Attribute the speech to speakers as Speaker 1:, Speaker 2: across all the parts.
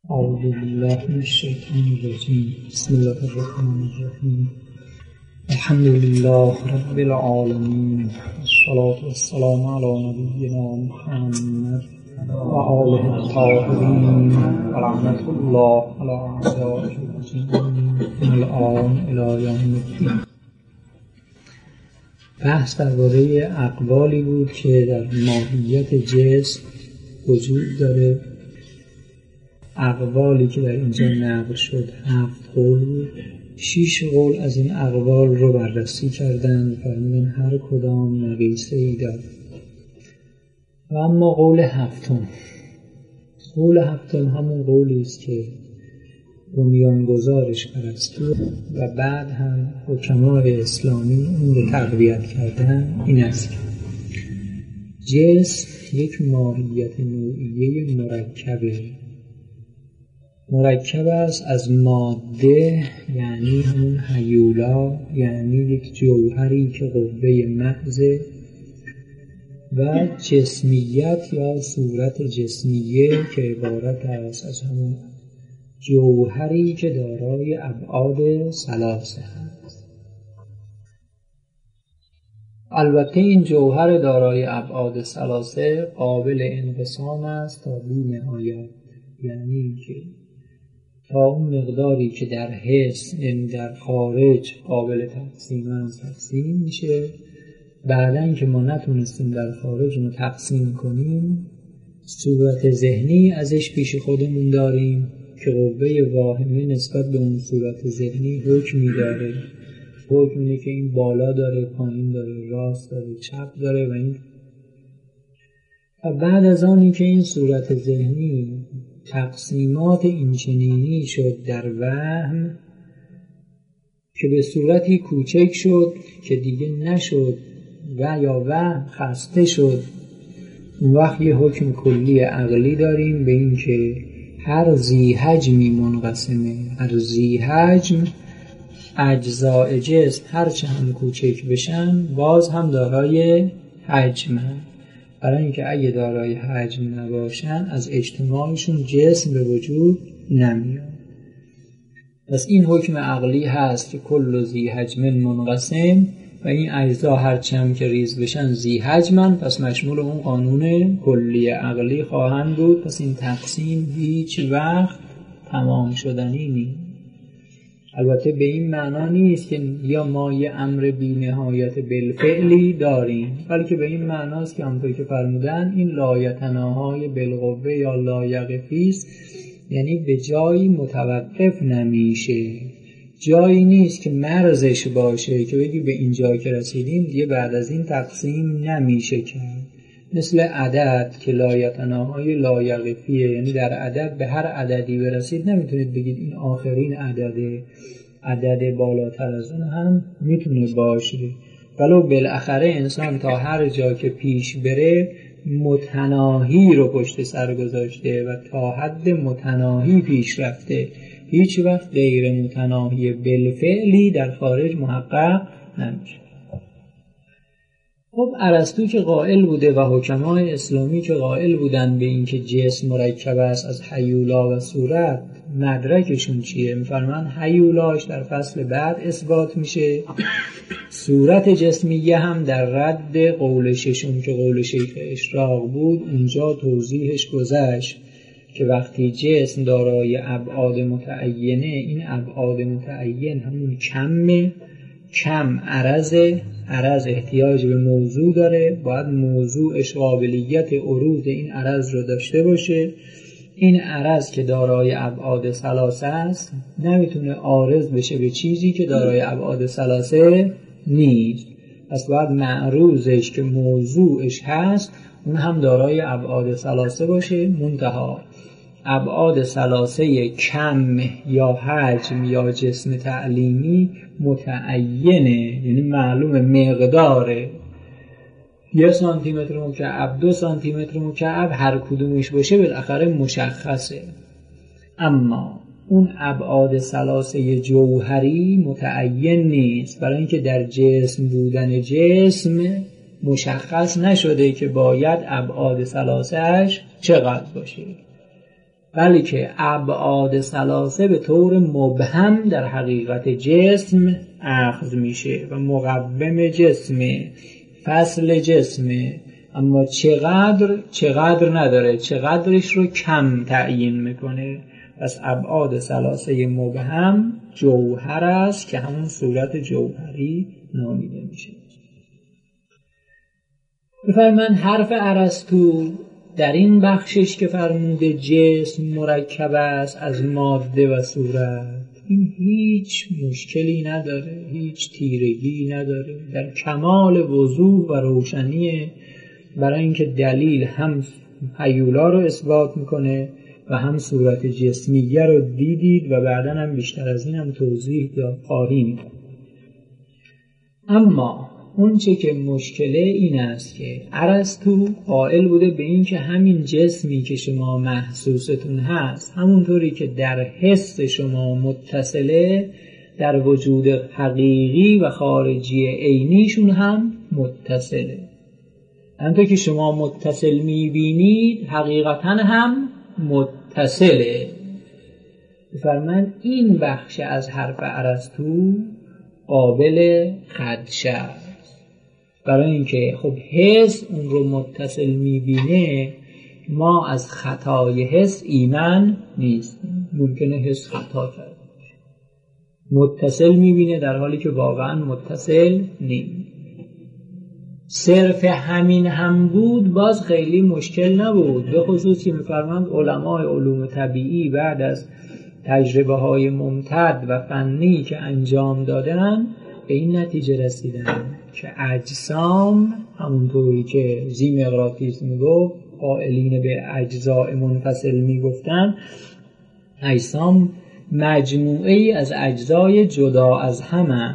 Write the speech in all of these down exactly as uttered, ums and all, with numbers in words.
Speaker 1: اعوذ بالله من الشیطان الرجیم بسم الله الرحمن الرحیم الحمد لله رب العالمین والصلاة والسلام علی نبینا محمد و آله الطاهرین و رحمت الله علی اعدائه من الآن الی یوم الدین. بحث درباره اقوالی بود که در ماهیت جسم وجود داره. اقوالی که در اینجا نقل شد هفت قول بود. شش قول از این اقوال رو بررسی کردن، فرمودن هر کدام نقیصه ای داره. و اما قول هفتم قول هفتم همون قولی است که بنیانگذارش ارسطو و بعد هم حکمای اسلامی اون رو تقویت کردن. این است جسم یک ماهیت نوعیه مرکبه مرکب است از ماده، یعنی همون هیولا، یعنی یک جوهری که قوه محضه، و جسمیت یا صورت جسمیه که عبارت است از همون جوهری که دارای ابعاد ثلاثه هست. البته این جوهر دارای ابعاد ثلاثه قابل انقسام است تا بی نهایت، یعنی که تا اون مقداری که در حس، یعنی در خارج قابل تقسیم است تقسیم میشه. بعدن که ما نتونستیم در خارج رو تقسیم کنیم، صورت ذهنی ازش پیش خودمون داریم که قوه واهمه نسبت به اون صورت ذهنی حکمی داره. حکم اینه که این بالا داره، پایین داره، راست داره، چپ داره و این. و بعد از آنی که این صورت ذهنی تقسیمات اینچنینی شد در وهم که به صورتی کوچک شد که دیگه نشد و یا وهم خسته شد، اون وقت یه حکم کلی عقلی داریم به این که هر ذی حجمی منقسمه. هر ذی حجم، اجزاء جسم هر چه هم کوچک بشن باز هم دارای حجم، برای اینکه اگه دارای حجم نباشن از اجتماعشون جسم به وجود نمیاد. پس این حکم عقلی هست که کل ذی حجم منقسم و این اجزا هر چند که ریز بشن ذی حجمن، پس مشمول اون قانون کلی عقلی خواهند بود. پس این تقسیم هیچ وقت تمام شدنی نیست. البته به این معنا نیست که یا ما یه امر بی نهایت بالفعلی داریم، بلکه به این معناست که همونطور که فرمودن این لایتناهای بالقوه یا لایقفیست، یعنی به جایی متوقف نمیشه. جایی نیست که مرزش باشه که بگی به اینجا که رسیدیم دیگه بعد از این تقسیم نمیشه کرد. مثل عدد که لایتناهای لایقفیه، یعنی در عدد به هر عددی برسید نمیتونید بگید این آخرین عدده. عدد بالاتر از اون هم میتونه باشه، ولو بالاخره انسان تا هر جا که پیش بره متناهی رو پشت سر گذاشته و تا حد متناهی پیش رفته. هیچ وقت غیر متناهی بالفعلی در خارج محقق نمیشه. خب ارسطو که قائل بوده و حکمای اسلامی که قائل بودن به این که جسم مرکب است از هیولا و صورت، مدرکشون چیه؟ میفرمان هیولاش در فصل بعد اثبات میشه، صورت جسمیه هم در رد قول ششم که قول شیخ اشراق بود اونجا توضیحش گذشت که وقتی جسم دارای ابعاد متعینه، این ابعاد متعین همون کمه، کم عرضه، عرض احتیاج به موضوع داره، باید موضوعش قابلیت عروض این عرض رو داشته باشه. این عرض که دارای ابعاد ثلاثه است نمیتونه عارض بشه به چیزی که دارای ابعاد ثلاثه نیست. پس باید معروضش که موضوعش هست اون هم دارای ابعاد ثلاثه باشه. منتها ابعاد ثلاثه کم یا حجم یا جسم تعلیمی متعینه، یعنی معلوم مقداره. یه سانتی متر مکعب، دو سانتی متر مکعب، هر کدومش باشه بالاخره مشخصه. اما اون ابعاد ثلاثه جوهری متعین نیست، برای اینکه در جسم بودن جسم مشخص نشده که باید ابعاد ثلاثه‌اش چقدر باشه. بلکه ابعاد ثلاثه به طور مبهم در حقیقت جسم اخذ میشه و مقوم جسمه، فصل جسمه، اما چقدر چقدر نداره، چقدرش رو کم تعیین میکنه. پس ابعاد ثلاثه مبهم جوهر است که همون صورت جوهری نامیده میشه. بفرمایید حرف ارسطو در این بخشش که فرموده جسم مرکب است از ماده و صورت، این هیچ مشکلی نداره، هیچ تیرگی نداره، در کمال وضوح و روشنیه، برای اینکه دلیل هم هیولا رو اثبات میکنه و هم صورت جسمیه رو دیدید و بعداً هم بیشتر از این هم توضیح خواهیم. اما اون چه که مشکله این است که ارسطو قائل بوده به این که همین جسمی که شما محسوستون هست، همونطوری که در حس شما متصله، در وجود حقیقی و خارجی عینیشون هم متصله. همونطور که شما متصل میبینید حقیقتا هم متصله. بفرمایید این بخش از حرف ارسطو قابل خدشه است، برای اینکه خب حس اون رو متصل میبینه، ما از خطای حس ایمن نیست، ممکنه حس خطا کرده باشه، متصل میبینه در حالی که واقعا متصل نیست. صرف همین هم بود باز خیلی مشکل نبود، به خصوص که میفرماند علمای علوم طبیعی بعد از تجربه های ممتد و فنی که انجام دادن به این نتیجه رسیدن که اجسام همونطوری که زیمقراطیس میگفت، قائلین به اجزاء منفصل میگفتن، اجسام مجموعه ای از اجزای جدا از همه،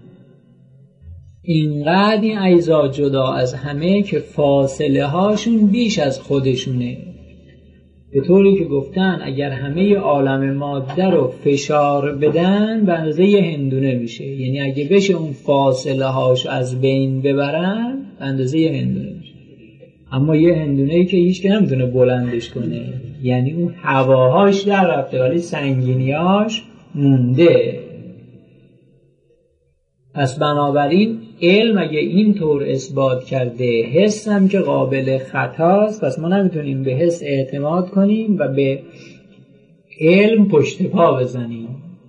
Speaker 1: اینقدر این اجزا جدا از همه که فاصله هاشون بیش از خودشونه، به طوری که گفتن اگر همه عالم ماده رو فشار بدن به اندازه یه هندونه میشه، یعنی اگه بشه اون فاصله هاش از بین ببرن به اندازه یه هندونه میشه، اما یه هندونه‌ای که هیچ که نمیتونه بلندش کنه، یعنی اون هواهاش در رفته ولی سنگینیاش مونده. پس بنابراین علم اگه اینطور اثبات کرده، حس هم که قابل خطاست، پس ما نمیتونیم به حس اعتماد کنیم و به علم پشت پا بزنیم.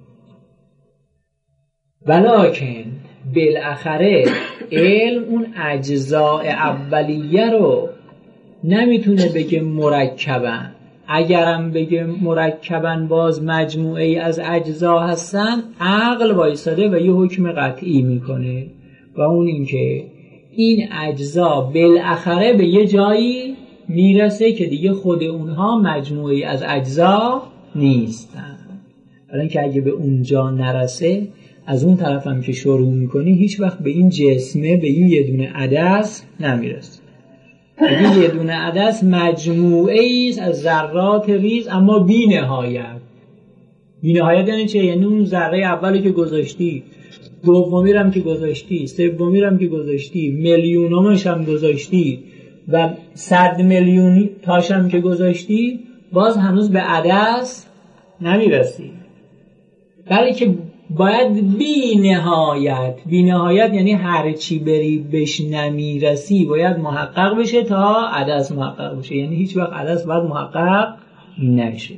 Speaker 1: ولکن بالاخره علم اون اجزاء اولیه رو نمیتونه بگه مرکبن، اگرم بگه مرکبن باز مجموعه ای از اجزا هستن، عقل وایساده و یه حکم قطعی میکنه و اون این که این اجزا بالاخره به یه جایی میرسه که دیگه خود اونها مجموعه ای از اجزا نیستن. برای اینکه اگه به اونجا نرسه، از اون طرف هم که شروع میکنی هیچ وقت به این جسمه، به این یه دونه عدس نمیرسه. این یه دونه عدس مجموعه ایست از ذرات ریز اما بی نهایت. بی نهایت یعنی چه؟ یعنی اون ذره اولی که گذاشتی، دومی هم که گذاشتی، سومی هم که گذاشتی، میلیونمش هم گذاشتی و صد میلیون تاش هم که گذاشتی، باز هنوز به عدس نمیرسی. بلکه باید بی نهایت، بی نهایت یعنی هر چی بری بهش نمیرسی باید محقق بشه تا عدس محقق بشه، یعنی هیچ وقت عدس باید محقق نشه.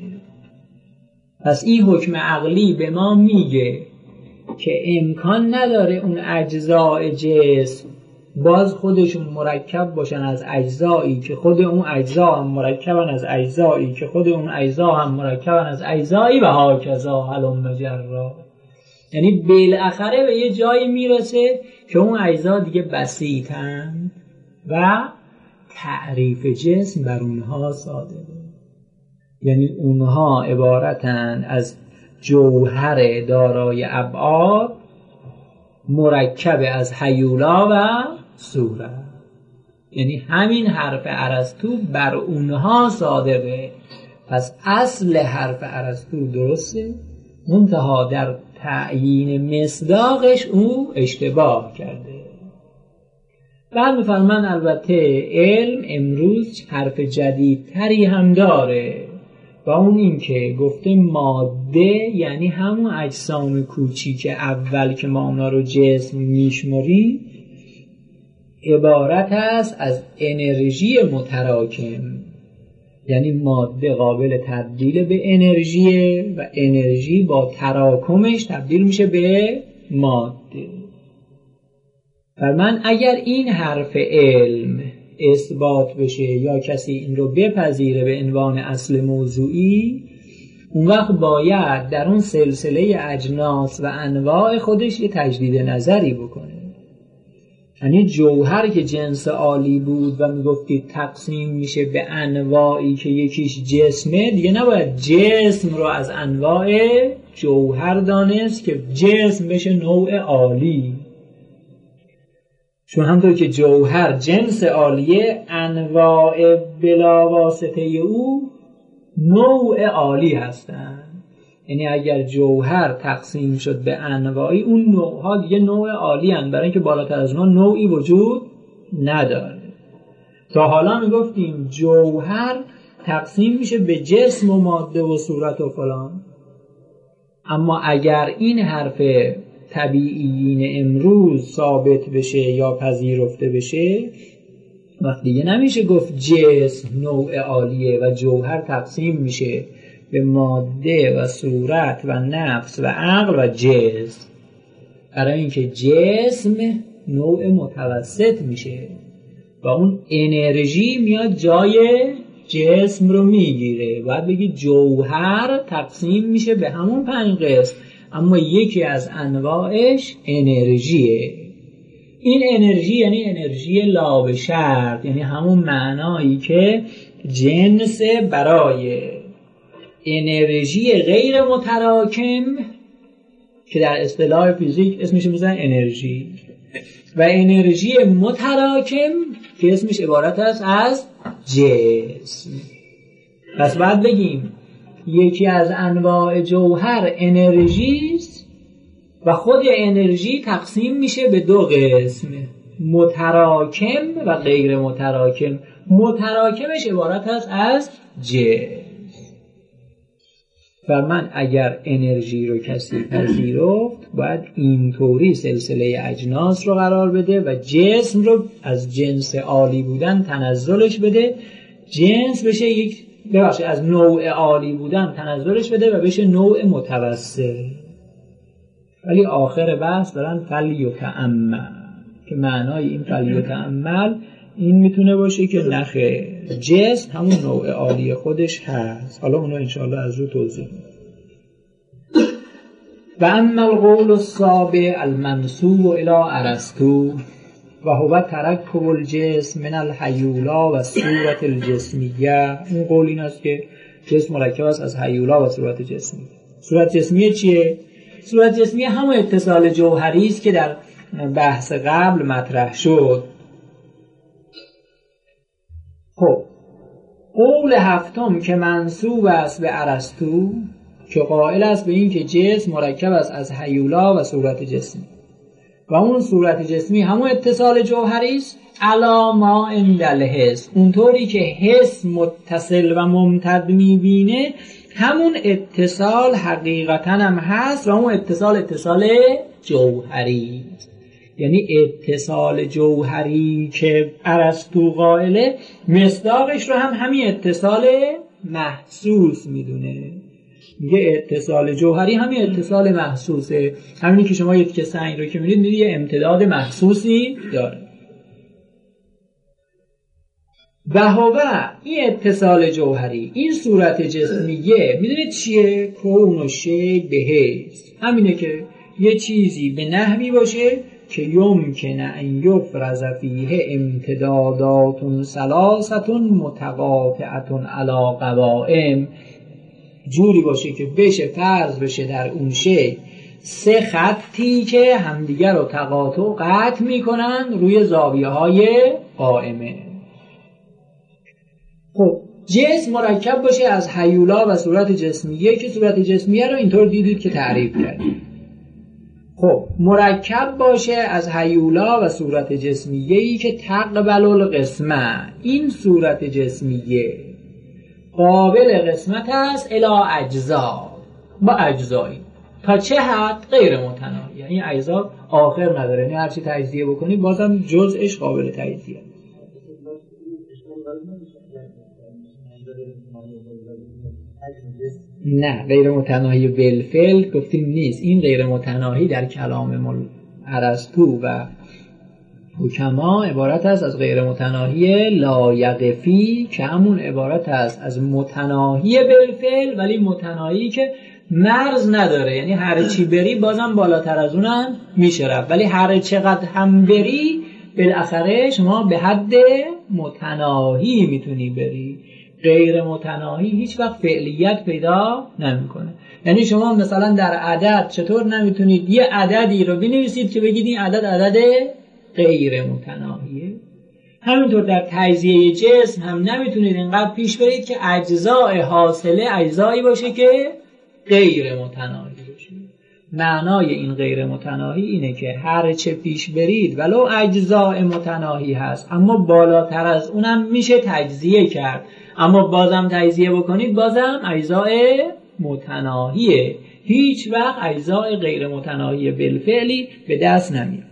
Speaker 1: پس این حکم عقلی به ما میگه که امکان نداره اون اجزای جسم باز خودشون مرکب باشن از اجزایی که خود اون اجزا هم مرکبن از اجزایی که خود اون اجزا هم مرکبن از اجزایی و هاکذا هلم مجرا. یعنی بالاخره به یه جایی میرسه که اون اجزا دیگه بسیطن و تعریف جسم بر اونها صادقه، یعنی اونها عبارتن از جوهر دارای ابعاد مرکب از هیولا و صورت. یعنی همین حرف ارسطو بر اونها صادقه. پس اصل حرف ارسطو درسته، منتها در تعیین مصداقش او اشتباه کرده. بعد می‌فرمان البته علم امروز حرف جدیدتری هم داره و اون این که گفته ماده یعنی همون اجسام کوچیک اول که ما اونا رو جسم میشماریم عبارت است از انرژی متراکم. یعنی ماده قابل تبدیل به انرژیه و انرژی با تراکمش تبدیل میشه به ماده. و من اگر این حرف علم اثبات بشه یا کسی این رو بپذیره به عنوان اصل موضوعی، اون وقت باید در اون سلسله اجناس و انواع خودش یه تجدید نظری بکنه. یعنی جوهر که جنس عالی بود و میگفتید تقسیم میشه به انواعی که یکیش جسمه، دیگه نباید جسم رو از انواع جوهر دانست که جسم بشه نوع عالی، چون همطور که جوهر جنس عالیه، انواع بلا واسطه او نوع عالی هستن. یعنی اگر جوهر تقسیم شد به انواعی، اون نوعها دیگه نوع عالی هستن، برای اینکه بالاتر از اونها نوعی وجود نداره. تا حالا میگفتیم جوهر تقسیم میشه به جسم و ماده و صورت و فلان، اما اگر این حرف طبیعیین امروز ثابت بشه یا پذیرفته بشه، وقت دیگه نمیشه گفت جسم نوع عالیه و جوهر تقسیم میشه به ماده و صورت و نفس و عقل و جسم، برای اینکه جسم نوع متوسط میشه و اون انرژی میاد جای جسم رو میگیره. باید بگی جوهر تقسیم میشه به همون پنج قسم، اما یکی از انواعش انرژیه. این انرژی یعنی انرژی لا به شرط، یعنی همون معنایی که جنس برای انرژی غیر متراکم که در اصطلاح فیزیک اسمش میذارن انرژی، و انرژی متراکم که اسمش عبارت است از جسم. پس بعد بگیم یکی از انواع جوهر انرژی است و خود انرژی تقسیم میشه به دو قسم، متراکم و غیر متراکم. متراکمش عبارت است از جسم. و من اگر انرژی رو کسی پذیرفت، باید اینطوری سلسله اجناس رو قرار بده و جسم رو از جنس عالی بودن تنزلش بده، جنس بشه یک ببخشید از نوع عالی بودن تنزلش بده و بشه نوع متوسط. ولی آخر بحث دارن فلیتأمل، که معنای این فلیتأمل این میتونه باشه که نخه جسم همون نوع عالی خودش هست. حالا اونو انشاءالله از رو توضیح میدم. و اما القول السابع المنسوب الی ارسطو و هو ترکب الجسم من الهیولا و صورت الجسمیه. اون قول این است که جسم مرکب است از هیولا و صورت جسمی. صورت جسمیه چیه؟ صورت جسمیه همون اتصال جوهری است که در بحث قبل مطرح شد. خب قول هفتم که منسوب است به ارسطو، که قائل است به این که جسم مرکب است از هیولا و صورت جسمی و اون صورت جسمی همون اتصال جوهری است، علی ما عند الحس، اونطوری که حس متصل و ممتد میبینه همون اتصال حقیقتا هم هست و اون اتصال اتصال جوهری است. یعنی اتصال جوهری که ارسطو قائله، مصداقش رو هم همین اتصال محسوس میدونه. میگه اتصال جوهری همین اتصال محسوسه، همینی که شما یه تیکه سنگ رو که میدید میدید یه امتداد محسوسی داره. و هو این اتصال جوهری، این صورت جسمیه، میدونید چیه؟ کون و شی بهست، همینه که یه چیزی به نحوی باشه که یمکن ان یفرض فیه امتدادات ثلاثه متقاطعه علی قوائم، جوری باشه که بشه فرض بشه در اون شی سه خطی که همدیگر رو تقاطع و قطع میکنن روی زاویه های قائمه. خب جسم مرکب باشه از هیولا و صورت جسمیه، که صورت جسمیه رو اینطور دیدید که تعریف کردیم. خب مرکب باشه از هیولا و صورت جسمیه‌ای که تقبل القسمه، این صورت جسمیه قابل قسمت است الی اجزا، با اجزایی تا چه حد؟ غیر متناهی. یعنی اجزا آخر نداره، یعنی هرچی تجزیه بکنی بازم جزءش قابل تجزیه. نه، غیر متناهی بالفعل گفتیم نیست. این غیر متناهی در کلام ارسطو و حکما عبارت است از غیر متناهی لایقفی که همون عبارت است از متناهی بالفعل ولی متناهی که مرز نداره، یعنی هر چی بری بازم بالاتر از اونم میشه رفت، ولی هر چقدر هم بری بالاخره شما به حد متناهی میتونی بری. غیر متناهی هیچ وقت فعلیت پیدا نمیکنه. یعنی شما مثلا در عدد چطور نمیتونید یه عددی رو بنویسید که بگید این عدد عدد غیر متناهیه؟ همینطور در تجزیه جسم هم نمیتونید اینقدر پیش برید که اجزای حاصله اجزایی باشه که غیر متناهی باشه. معنای این غیر متناهی اینه که هر چه پیش برید ولو اجزای متناهی هست اما بالاتر از اونم میشه تجزیه کرد، اما بازم تجزیه بکنید بازم اجزای متناهیه، هیچ وقت اجزای غیر متناهی بالفعلی به دست نمیاد.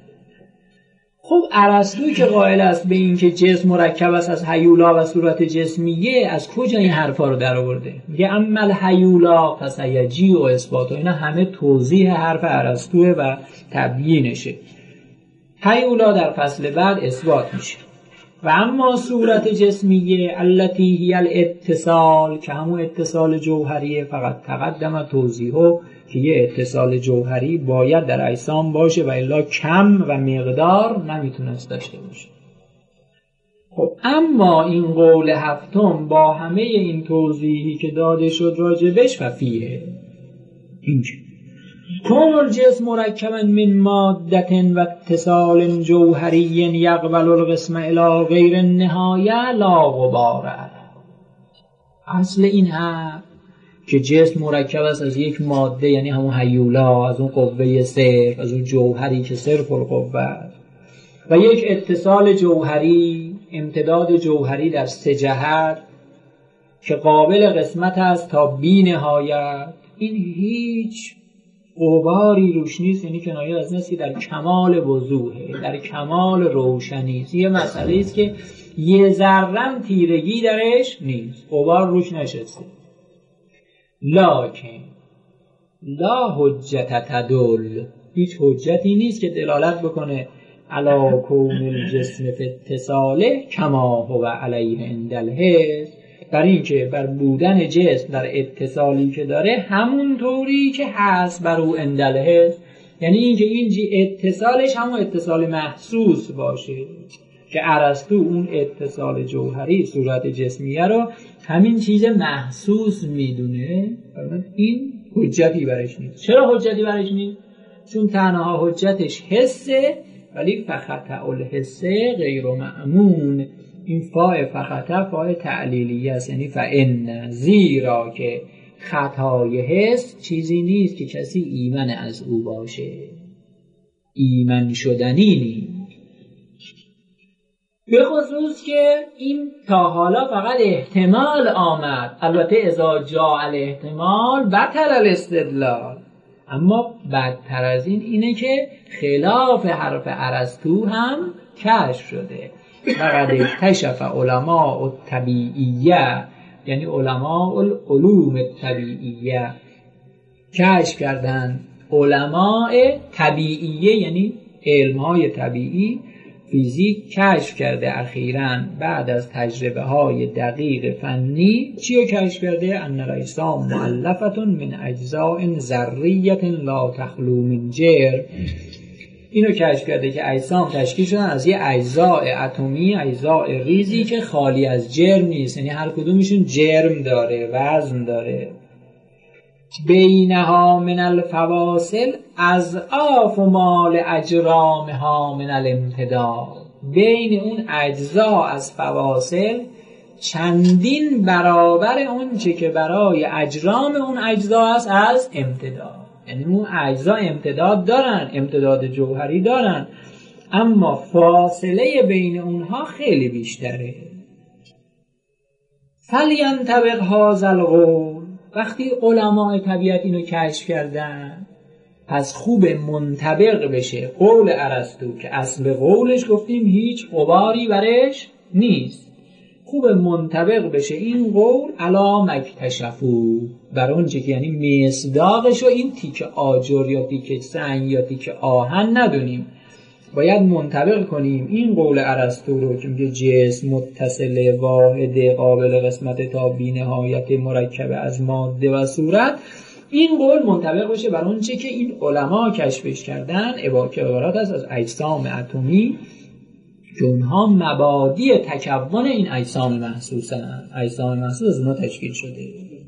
Speaker 1: خب ارسطو که قائل است به این که جسم مرکب است از هیولا و صورت جسمیه، از کجا این حرفا رو در آورده؟ میگه اما الهیولا فسیجی و اثبات، و اینا همه توضیح حرف ارسطو و تبیینشه. هیولا در فصل بعد اثبات میشه. و اما صورت جسمیه التي هی الاتصال، که همون اتصال جوهریه، فقط تقدم توضیحه که یه اتصال جوهری باید در اجسام باشه و الا کم و مقدار نمیتونست داشته باشه. خب اما این قول هفتم با همه این توضیحی که داده شد راجبش و فیه اینجا کون الجسم مرکبا من مادت و اتصال جوهری یقبل القسم الی غیر النهایه لا غبار. اصل این حرف که جسم مرکب است از یک ماده، یعنی همون هیولا، از اون قوه صرف، از اون جوهری که صرف القوه، و یک اتصال جوهری، امتداد جوهری در سه جهت که قابل قسمت است تا بی نهایت، این هیچ غباری روش نیست، یعنی کنایه از نسی در کمال وضوحه، در کمال روشنی است. یه مسئله است که یه ذرم تیرگی درش نیست، غبار روش نشسته. لکن لا حجت تدل، هیچ حجتی نیست که دلالت بکنه علی کون الجسم فی اتصاله کما هو علیه عند الحس، بر این که بر بودن جسم در اتصالی که داره همون طوری که هست بر او عند الحس، یعنی اینکه این اتصالش همون اتصال محسوس باشه که ارسطو اون اتصال جوهری صورت جسمیه رو همین چیز محسوس میدونه. این حجتی برش نیست. چرا حجتی برش نیست؟ چون تنها حجتش حسه، ولی فقط الحسه غیر مأمون. این فاء فقط فاء تعلیلیه است، یعنی فإن، زیرا که خطای حس چیزی نیست که کسی ایمن از او باشه، ایمن شدنی نیست. به خصوص که این تا حالا فقط احتمال آمد، البته اذا جاء الاحتمال بطل الاستدلال، اما بدتر از این اینه که خلاف حرف ارسطو هم کشف شده. فقط اکتشف علماء الطبیعیه، یعنی علماء العلوم الطبیعیه، کشف کردن علماء طبیعیه یعنی علمهای طبیعی، فیزیک کشف کرده اخیراً بعد از تجربه های دقیق فنی. چی رو کشف کرده؟ ان الاجسام مؤلفة من اجزاء ذریة لا تخلو من جرم. اینو کشف کرده که اجسام تشکیل شدن از یه اجزاء اتمی، اجزاء ریزی که خالی از جرم نیست، یعنی هر کدومشون جرم داره، وزن داره. بینها من الفواصل اضعاف مال اجرامها من الامتداد، بین اون اجزا از فواصل چندین برابر اون چه که برای اجرام اون اجزا است از امتداد. یعنی اون اجزا امتداد دارن، امتداد جوهری دارن، اما فاصله بین اونها خیلی بیشتره. فلینطبق هذا القول. وقتی علماء طبیعت اینو کشف کردن پس خوب منطبق بشه قول ارسطو که اصل قولش گفتیم هیچ غباری برش نیست. خوب منطبق بشه این قول علا مکتشفو، بر اون چه که یعنی مصداقشو این تیکه آجر یا تیکه سنگ یا تیکه آهن ندونیم، باید منطبق کنیم این قول ارسطو رو که میگه جسم متصل واحد قابل قسمت تا بی نهایت مرکب از ماده و صورت. این قول منطبق بشه بر اون چه که این علما کشفش کردن که عبارت است از اجسام اتمی که اونها مبادی تکون این اجسام محسوس هستند. اجسام محسوس از اونها تشکیل شده.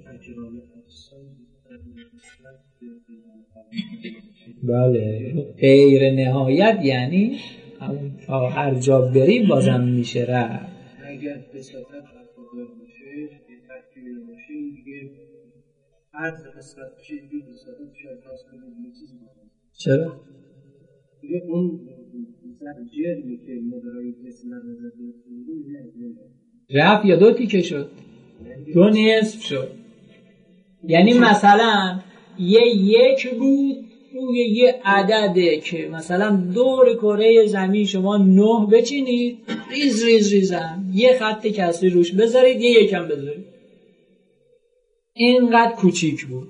Speaker 1: بله غیر نهایت یعنی تا هر جا بریم بازم میشه رفت.
Speaker 2: اگر به صفت افاقر باشه تکیل باشه دیگه عرض قسمت بشه دیگه به صفت شاید باز کنید یه چیزی باشه.
Speaker 1: چرا؟
Speaker 2: دیگه اون جرمی که مدرای جسم نظر دیگه
Speaker 1: رفت یا دو تیکه شد؟ دو نصف شد. یعنی مثلا یه یک بود روی یه عدده که مثلا دور کره زمین شما نه بچینید ریز ریز ریزم یه خط کسری روش بذارید یه یکم بذارید، اینقدر کوچیک بود.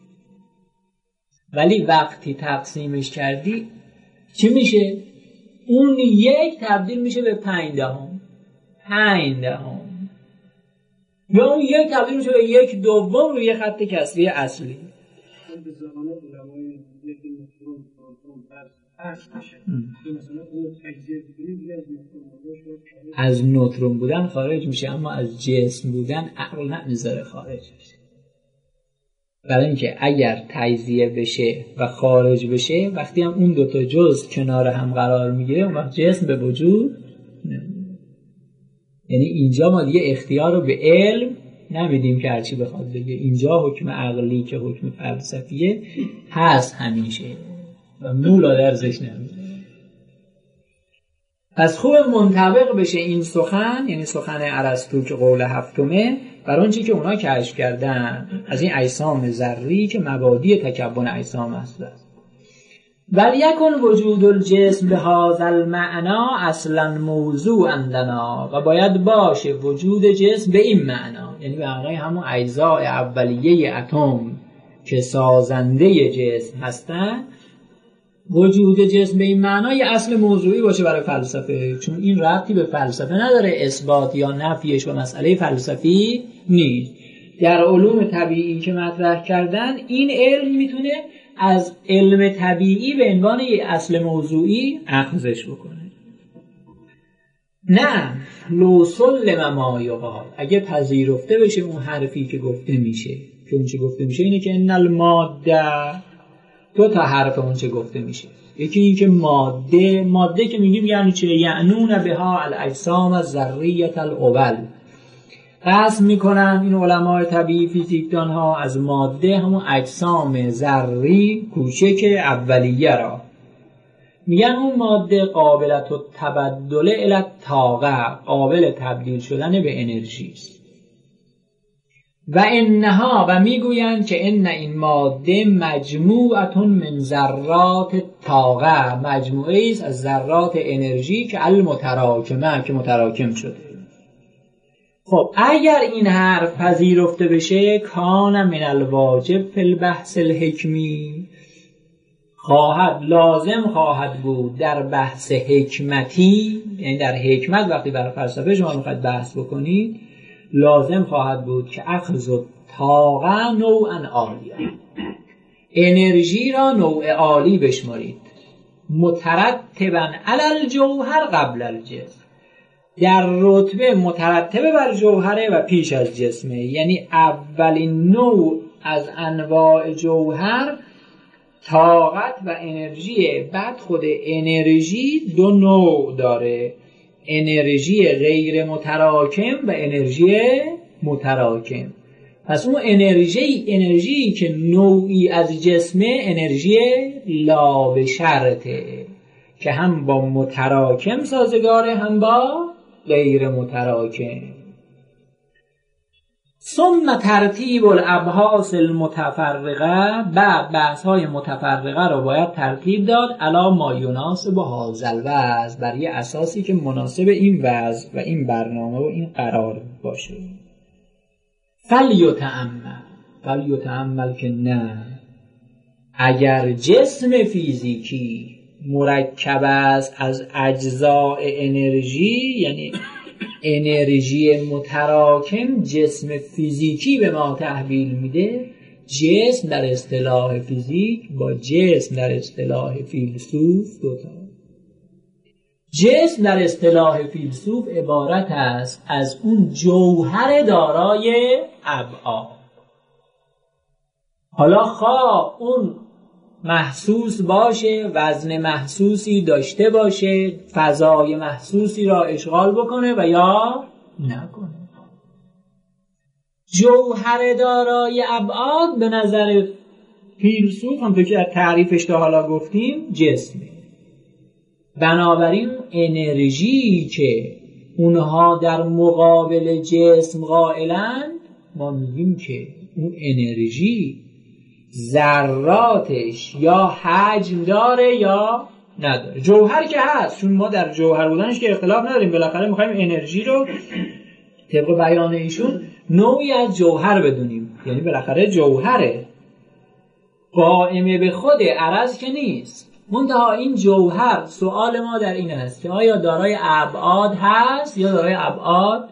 Speaker 1: ولی وقتی تقسیمش کردی چی میشه؟ اون یک تبدیل میشه به پنج دهم پنج دهم یا اون یک تبدیل میشه به یک دوم روی خط کسری اصلی.
Speaker 2: به زمان علمای یکی نوترون پروتون فرض میشه مثلا اون تجزیه بکنید
Speaker 1: از نوترون بودن خارج میشه، اما از جسم بودن عقل نمیذاره خارج بشه. برای اینکه اگر تجزیه بشه و خارج بشه وقتی هم اون دوتا جزء کنار هم قرار میگیره اون وقت جسم به وجود نمیاد. یعنی اینجا ما دیگه اختیار رو به علم نمیدیم که هرچی بخواد بگه. اینجا حکم عقلی که حکم فلسفیه هست همیشه و مولا درزش نمیده. پس خوب منطبق بشه این سخن، یعنی سخن ارسطو که قول هفتمه، بر اون چی که اونا کشف کردن از این اجسام ذری که مبادی تکون اجسام هست. بل یکن وجود الجسم به هذا المعنا اصلا موضوع عندنا، و باید باشه وجود جسم به این معنا، یعنی به معنای همون اجزاء اولیه اتم که سازنده جسم هستن، وجود جسم به این معنا یه اصل موضوعی باشه برای فلسفه، چون این ربطی به فلسفه نداره، اثبات یا نفیش و مسئله فلسفی نیست. در علوم طبیعی که مطرح کردن این علم میتونه از علم طبیعی به عنوان یه اصل موضوعی اخذش بکنه. نه لو سلم ما یقال، اگه پذیرفته بشه اون حرفی که گفته میشه، که اون چه گفته میشه اینه که ان الماده، دو تا حرف اون چه گفته میشه، یکی این که ماده، ماده که میگیم یعنی چه؟ یعنون بها الاجسام الذریه الاول. قسم میکنن این علمای طبیعی فیزیکدان ها از ماده همون اجسام ذری کوچک اولیه را میگن اون ماده قابلت و تبدل الی الطاقه، قابل تبدیل شدن به انرژی است. و انها، و میگویند که ان این ماده مجموعه من ذرات طاقه، مجموعه است از ذرات انرژی که المتراکمه، که متراکم شده. خب اگر این حرف پذیرفته بشه کان من الواجب فی البحث الحکمی، خواهد لازم خواهد بود در بحث حکمتی، یعنی در حکمت وقتی برای فلسفه شما میخواید بحث بکنید لازم خواهد بود که اخذ طاقه نوعا عالیه، انرژی را نوع عالی بشمارید، مترتبا علی الجوهر قبل الجسم، در رتبه مترتبه بر جوهره و پیش از جسمه. یعنی اولین نوع از انواع جوهر طاقت و انرژی، بعد خود انرژی دو نوع داره، انرژی غیر متراکم و انرژی متراکم. پس اون انرژی انرژی که نوعی از جسمه انرژی لا به شرطه که هم با متراکم سازگاره هم با غیر متراکم. ثم ترتیب الابحاث المتفرقه، بعد بحث های متفرقه رو باید ترتیب داد علی ما یناسب هذا الوضع، بر یه اساسی که مناسب این وضع و این برنامه و این قرار باشه. فلیتأمل، فلیتأمل که نه، اگر جسم فیزیکی مرکب است از اجزاء انرژی، یعنی انرژی متراکم جسم فیزیکی به ما تحویل میده، جسم در اصطلاح فیزیک با جسم در اصطلاح فیلسوف دوتا. جسم در اصطلاح فیلسوف عبارت است از اون جوهر دارای ابعاد. حالا خواه اون محسوس باشه، وزن محسوسی داشته باشه، فضای محسوسی را اشغال بکنه و یا نکنه. جوهر دارای ابعاد به نظر فیلسوف، همونطور که در تعریفش تا حالا گفتیم، جسمه. بنابراین انرژی که اونها در مقابل جسم قائلند، ما میگیم که اون انرژی ذراتش یا حجم داره یا نداره. جوهر که هست، چون ما در جوهر بودنش که اختلاف نداریم، بالاخره میخوایم انرژی رو طبق بیان ایشون نوعی از جوهر بدونیم، یعنی بالاخره جوهره، قائمه به خود عرض که نیست. منتها این جوهر، سوال ما در این است که آیا دارای ابعاد هست یا دارای ابعاد؟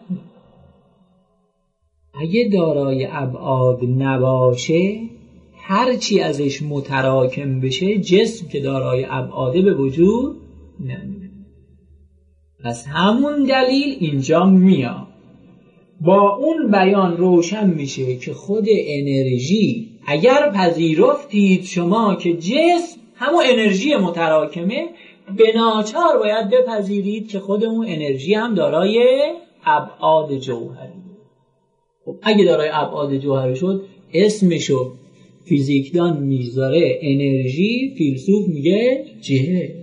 Speaker 1: اگه دارای ابعاد نباشه، هرچی ازش متراکم بشه، جسم که دارای ابعاده به وجود نمیاد. پس همون دلیل اینجا میاد. با اون بیان روشن میشه که خود انرژی، اگر پذیرفتید شما که جسم همون انرژی متراکمه، به ناچار باید بپذیرید که خود اون انرژی هم دارای ابعاد جوهری. خب اگه دارای ابعاد جوهری شد، اسمشو فیزیکدان میذاره انرژی، فیلسوف میگه جهه.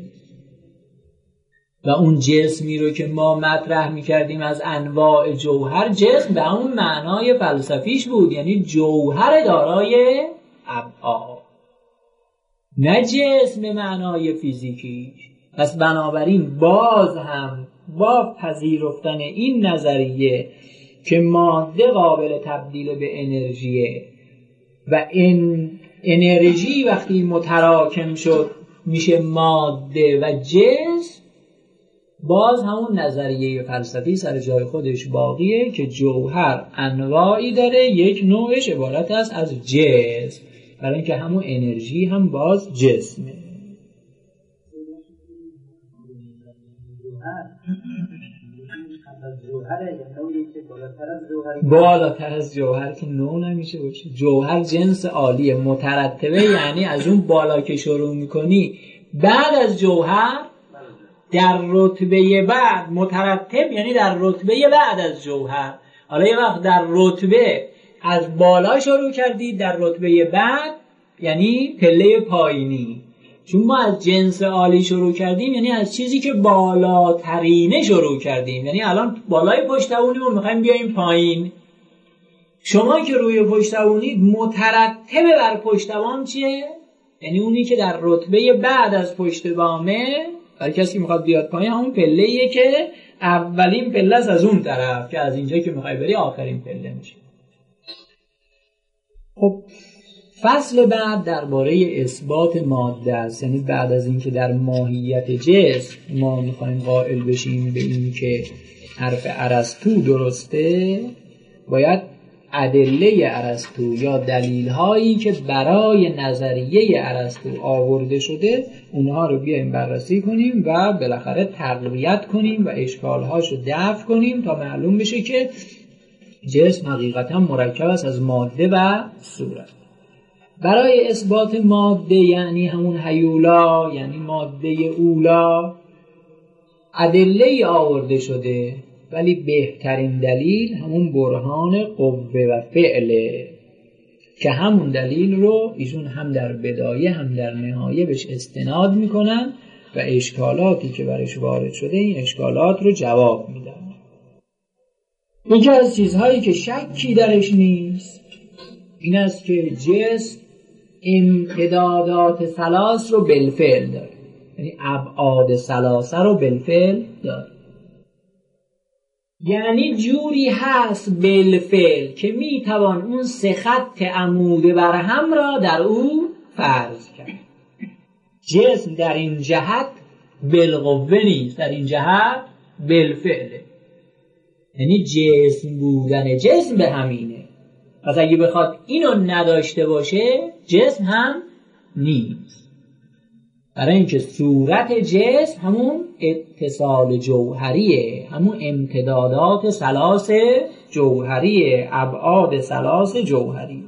Speaker 1: و اون جسمی رو که ما مطرح میکردیم از انواع جوهر، جسم به اون معنای فلسفیش بود، یعنی جوهر دارای ابعاد، نه جسم به معنای فیزیکیش. پس بنابراین باز هم با پذیرفتن این نظریه که ماده قابل تبدیل به انرژیه و این انرژی وقتی متراکم شد میشه ماده و جسم، باز همون نظریه فلسفی سر جای خودش باقیه که جوهر انواعی داره، یک نوعش عبارت است از جسم، برای اینکه همون انرژی هم باز جسمه. بالاتر از جوهر که نوع نمیشه باشه. جوهر جنس عالیه، مترتبه، یعنی از اون بالا که شروع میکنی بعد از جوهر در رتبه بعد، مترتب یعنی در رتبه بعد از جوهر. حالا یه وقت در رتبه از بالا شروع کردی، در رتبه بعد یعنی پله پایینی. چون ما از جنس عالی شروع کردیم، یعنی از چیزی که بالاترینه شروع کردیم، یعنی الان بالای پشتوانی رو میخوایم بیاییم پایین. شما که روی پشتوانید، مترتب بر پشتوان چیه؟ یعنی اونی که در رتبه بعد از پشتوانه، برای کسی که میخواد بیاد پایین، همون پله‌ایه که اولین پله است از اون طرف، که از اینجا که میخوای بری آخرین پله میشه. خب فصل بعد درباره اثبات ماده است، یعنی بعد از اینکه در ماهیت جسم ما میخوایم قائل بشیم به این که حرف ارسطو درسته، باید ادله ارسطو یا دلیل هایی که برای نظریه ارسطو آورده شده اونها رو بیایم بررسی کنیم و بالاخره تقویت کنیم و اشکال هاشو دفع کنیم تا معلوم بشه که جسم حقیقتا مرکب است از ماده و صورت. برای اثبات ماده، یعنی همون هیولا، یعنی ماده اولا، ادله آورده شده، ولی بهترین دلیل همون برهان قوه و فعله که همون دلیل رو ایشون هم در بدایه هم در نهایه بهش استناد میکنن و اشکالاتی که برش وارد شده این اشکالات رو جواب میدن. یکی از چیزهایی که شکی درش نیست این است که جسم امتدادات ثلاث رو بالفعل داره، یعنی ابعاد ثلاثه رو بالفعل داره. یعنی جوری هست بالفعل که میتوان اون سه خط عمود برهم را در او فرض کرد. جسم در این جهت بالقوه نیست، در این جهت بالفعله. یعنی جسم بودن جسم به همینه. پس اگه بخواد اینو نداشته باشه جسم هم نیست. برای اینکه صورت جسم همون اتصال جوهریه، همون امتدادات ثلاث جوهریه، ابعاد ثلاث جوهری.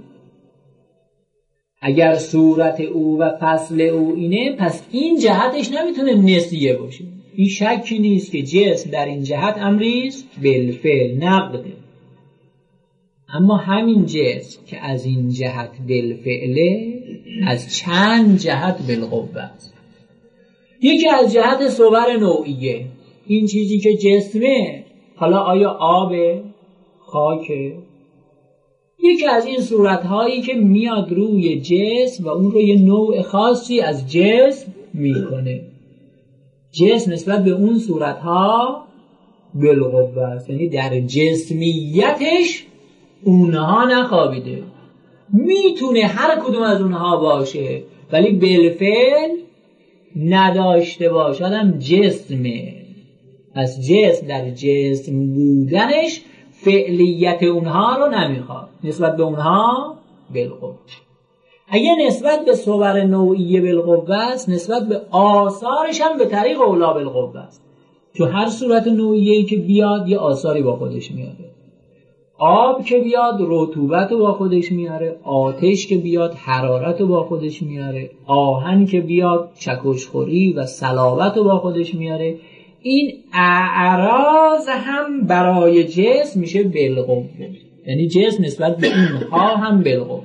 Speaker 1: اگر صورت او و فصل او اینه، پس این جهتش نمیتونه نسیه باشه. این شکی نیست که جسم در این جهت امریست بالفعل نقده. اما همین جسم که از این جهت بالفعله، از چند جهت بالقوه است. یکی از جهت صور نوعیه، این چیزی که جسمه، حالا آیا آبه، خاکه، یکی از این صورتهایی که میاد روی جسم و اون رو یه نوع خاصی از جسم میکنه. جسم نسبت به اون صورتها بالقوه است، یعنی در جسمیتش اونها نخوابیده، میتونه هر کدوم از اونها باشه ولی بالفعل نداشته باشد هم جسمه. پس جسم در جسم بودنش فعلیت اونها رو نمیخواد، نسبت به اونها بالقوه. اگه نسبت به صور نوعیه بالقوه است، نسبت به آثارش هم به طریق اولا بالقوه است. چون هر صورت نوعیه‌ای که بیاد یه آثاری با خودش میاره. آب که بیاد رطوبت رو با خودش میاره، آتش که بیاد حرارت رو با خودش میاره، آهن که بیاد چکشخوری و صلابت رو با خودش میاره. این اعراض هم برای جسم میشه بالقوه، یعنی جسم نسبت به اونها هم بالقوه.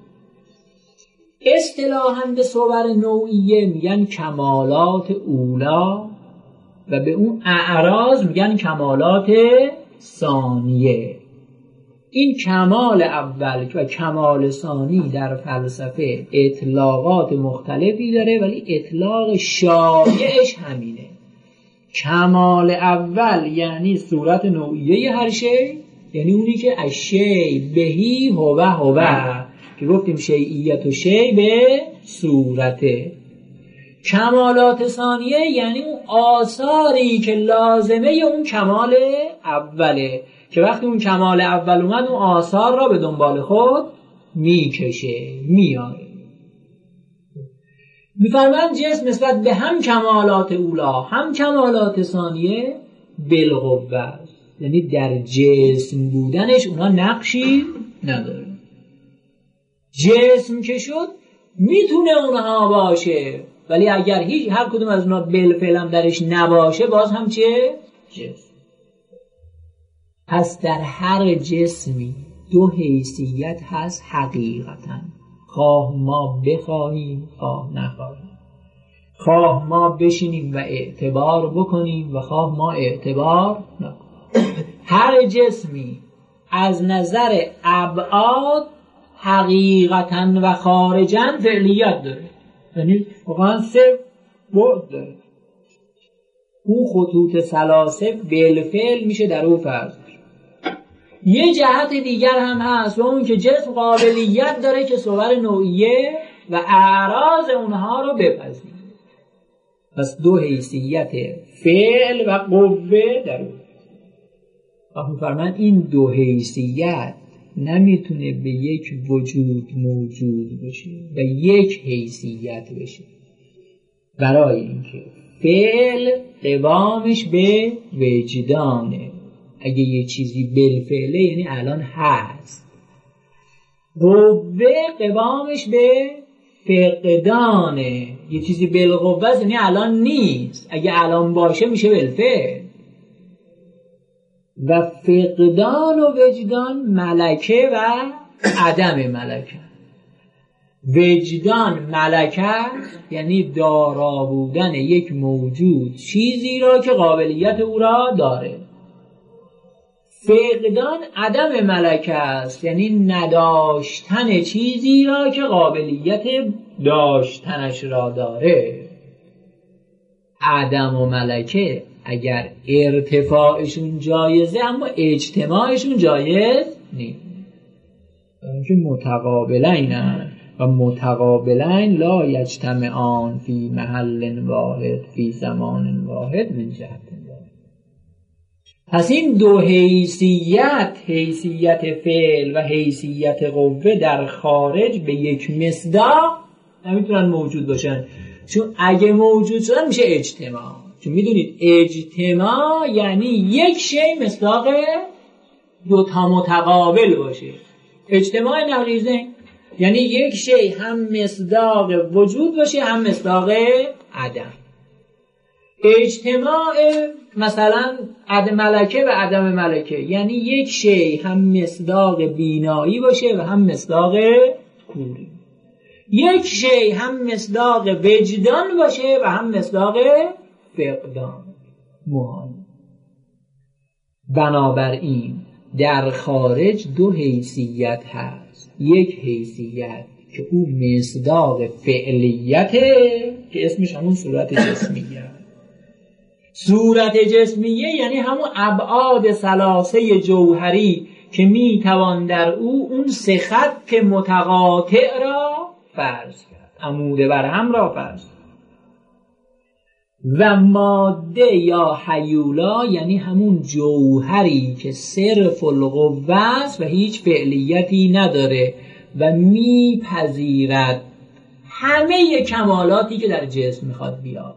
Speaker 1: اصطلاحاً به صور نوعیه میگن کمالات اولا و به اون اعراض میگن کمالات ثانیه. این کمال اول و کمال ثانی در فلسفه اطلاقات مختلفی داره، ولی اطلاق شایعش همینه. کمال اول یعنی صورت نوعیه هر شی، یعنی اونی که اشی بهی هوه هوه، که گفتیم شیعیت و شی به صورته. کمالات ثانیه یعنی اون آثاری که لازمه اون کمال اوله، که وقتی اون کمال اول اومد اون آثار را به دنبال خود میکشه، میاره. میفرمایند جسم نسبت به هم کمالات اولا هم کمالات ثانیه بالقوه است، یعنی در جسم بودنش اونا نقشی نداره. جسم که شد میتونه اونها باشه، ولی اگر هیچ هر کدوم از اونها بالفعل هم درش نباشه باز هم چه؟ جسم. پس در هر جسمی دو حیثیت هست حقیقتا، خواه ما بخواهیم خواه نخواهیم، خواه ما بشینیم و اعتبار بکنیم و خواه ما اعتبار نکنیم. هر جسمی از نظر ابعاد حقیقتا و خارجا فعلیت داره، یعنی واقعا سه بعد داره. اون خطوط ثلاثه بالفعل میشه در او فرض. یه جهت دیگر هم هست و اون که جسم قابلیت داره که صور نوعیه و اعراض اونها رو بپذیره. پس دو حیثیت فعل و قوه در اون. آخه فرمان این دو حیثیت نمیتونه به یک وجود موجود بشه و یک حیثیت بشه، برای اینکه فعل قوامش به وجدانه. اگه یه چیزی بالفعله یعنی الان هست. قوه قوامش به فقدانه، یه چیزی بالقوه است یعنی الان نیست. اگه الان باشه میشه بالفعل. و فقدان و وجدان ملکه و عدم ملکه. وجدان ملکه یعنی دارا بودن یک موجود چیزی را که قابلیت او را داره. فقدان عدم ملکه است، یعنی نداشتن چیزی را که قابلیت داشتنش را داره. عدم و ملکه اگر ارتفاعشون جایزه اما اجتماعشون جایز نیست، که متقابلین و متقابلین لا یجتمعان فی محل واحد فی زمان واحد من جهت واحد. پس این دو حیثیت، حیثیت فعل و حیثیت قوه در خارج به یک مصداق نمیتونن موجود باشن، چون اگه موجود شدن میشه اجتماع. چون میدونید اجتماع یعنی یک شی مصداق دو تا متقابل باشه. اجتماع نقیضه یعنی یک شی هم مصداق وجود باشه هم مصداق عدم. اجتماع مثلا عدم ملکه و عدم ملکه یعنی یک شی هم مصداق بینایی باشه و هم مصداق کوری. یک شی هم مصداق وجدان باشه و هم مصداق فقدان محال. بنابراین در خارج دو حیثیت هست، یک حیثیت که او مصداق فعلیته که اسمش همون صورت جسمیه. صورت جسمیه یعنی همون ابعاد ثلاثه جوهری که میتوان در او اون سه خط متقاطع را فرض کرد، عمود بر هم را فرض کرد. و ماده یا هیولا یعنی همون جوهری که صرف القوه است و هیچ فعلیتی نداره و میپذیرد همه کمالاتی که در جسم میخواد بیاد.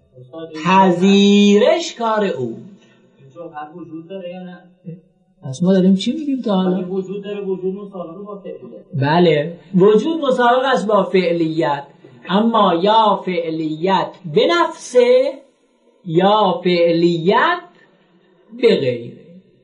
Speaker 1: پذیرش کار او.
Speaker 2: جوهر وجود داره یا نه؟
Speaker 1: پس ما داریم چی میگیم تا حالا؟
Speaker 2: وجود داره، وجود مسابقه با فعلیت.
Speaker 1: بله، وجود مسابقه است با فعلیت، اما یا فعلیت به نفسه یا فعلیت به غیره.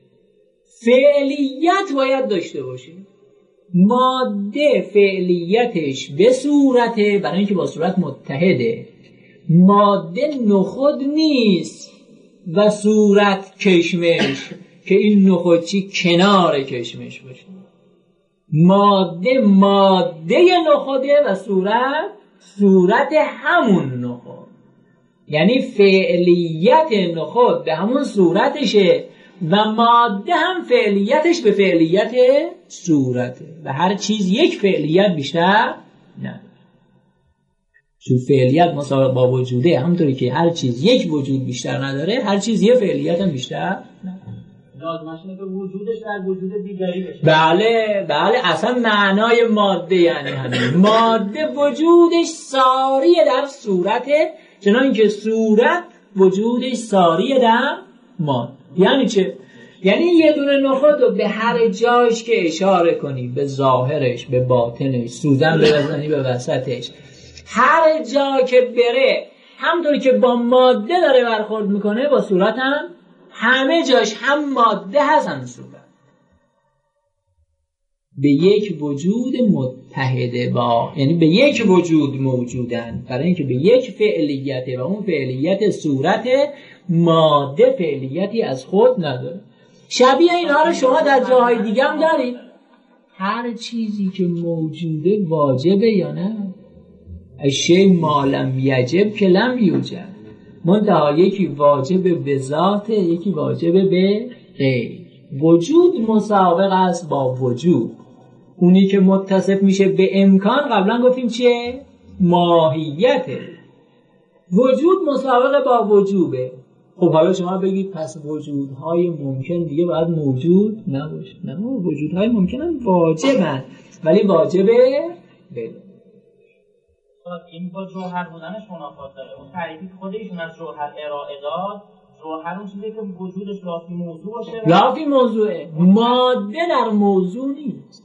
Speaker 1: فعلیت باید داشته باشه. ماده فعلیتش به صورته، برای اینکه با صورت متحده. ماده نخود نیست و صورت کشمش که این نخودچی کنار کشمش باشه. ماده ماده نخوده و صورت صورت همون نخود، یعنی فعلیت نخود به همون صورتشه و ماده هم فعلیتش به فعلیت صورته و هر چیز یک فعلیت بیشتر نداره. چون فعلیت مساوی با وجوده، همونطوری که هر چیز یک وجود بیشتر نداره هر چیز یک فعلیت هم بیشتر نداره.
Speaker 2: لازمش اینه که وجودش در وجود دیگری بشه.
Speaker 1: بله بله، اصلا معنای ماده یعنی همین. ماده وجودش ساریه در صورته، چنان که صورت وجودش ساریه در ماده. یعنی چه؟ یعنی یه دونه نخود رو به هر جایش که اشاره کنی، به ظاهرش، به باطنش، سوزن بزنی به وسطش، هر جا که بره همونطوری که با ماده داره برخورد میکنه با صورت هم همه جاش هم ماده هست هم صورت. به یک وجود متحده با، یعنی به یک وجود موجودن، برای اینکه به یک فعلیته و اون فعلیت صورت، ماده فعلیتی از خود نداره. شبیه اینها رو شما در جاهای دیگه هم دارید. هر چیزی که موجوده واجبه یا نه؟ اشیاء ما لم یجب که لم یوجد. منتها یکی واجب به ذات، یکی واجب به غیر. وجود مسابق است با وجود. اونی که متصف میشه به امکان قبلا گفتیم چیه؟ ماهیته. وجود مسابق با وجوبه. خب حالا شما بگید پس وجودهای ممکن دیگه باید موجود نباشه. نه، وجودهای ممکن هم واجبن ولی واجبه به
Speaker 2: این با جوهر بودنش منافات داره. اون تعریفی که خودشون از جوهر ارائه داد، جوهر اون چیزی که وجودش لافی موضوع باشه.
Speaker 1: لافی موضوعه، ماده در موضوع نیست.